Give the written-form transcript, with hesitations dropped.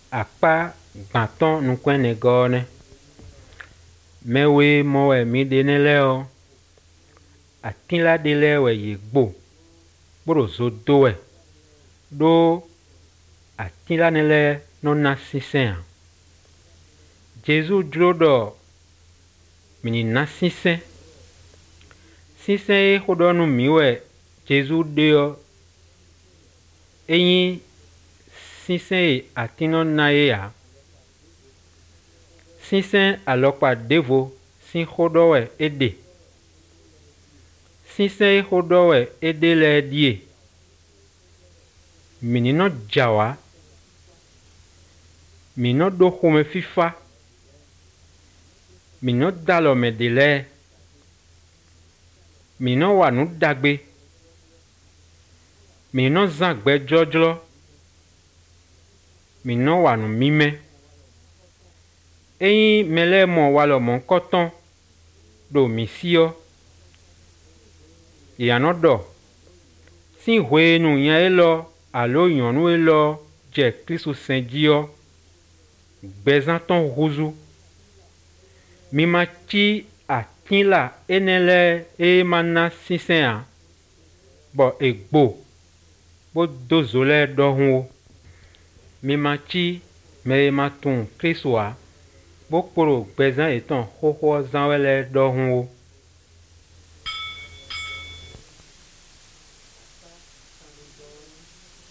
akpa gbaton nukwen negone mewe mowe mi dene leo atila de lewe yegbo boro zodowe do atila nele nona sisen Jésus drodo mini na sisen e hodonu miwe Jésus deo eyin sisen atino na ya sisen alokpa devo sin hodowe ede sisen hodowe ede le die minino jawa mino do home fifa mino dalo me dele mino wa nu dagbe mino zagbe jojlo mino wa nu mime eyin mele mo walo mon koton do misio yano do sin hwe nu yan elo alo yonu elo je Kristo senjio bezanton huzu mi ma chi atinla enele e mana sisen bo egbo bo dozole dohun mi ma chi me ma tun Kristo a bo poro bezan eton hoho zanwele dohun